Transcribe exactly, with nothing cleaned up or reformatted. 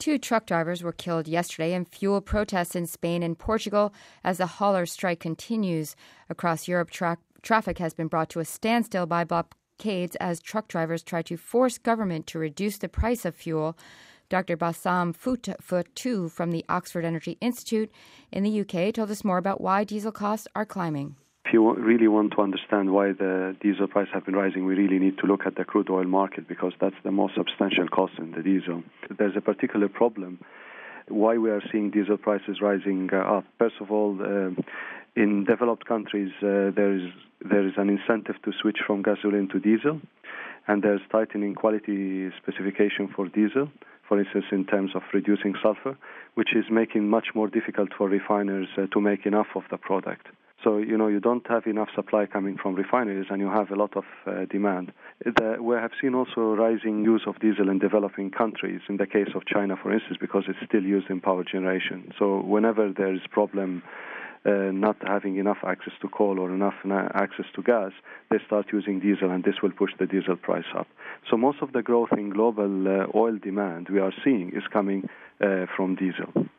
Two truck drivers were killed yesterday in fuel protests in Spain and Portugal as the hauler strike continues. Across Europe, tra- traffic has been brought to a standstill by blockades as truck drivers try to force government to reduce the price of fuel. Doctor Bassam Futu from the Oxford Energy Institute in the U K told us more about why diesel costs are climbing. If you really want to understand why the diesel prices have been rising, we really need to look at the crude oil market because that's the most substantial cost in the diesel. There's a particular problem why we are seeing diesel prices rising uh, up. First of all, uh, in developed countries, uh, there is there is an incentive to switch from gasoline to diesel, and there's tightening quality specification for diesel, for instance, in terms of reducing sulfur, which is making much more difficult for refiners uh, to make enough of the product. So, you know, you don't have enough supply coming from refineries and you have a lot of uh, demand. The, we have seen also rising use of diesel in developing countries, in the case of China, for instance, because it's still used in power generation. So whenever there is problem uh, not having enough access to coal or enough na- access to gas, they start using diesel, and this will push the diesel price up. So most of the growth in global uh, oil demand we are seeing is coming uh, from diesel.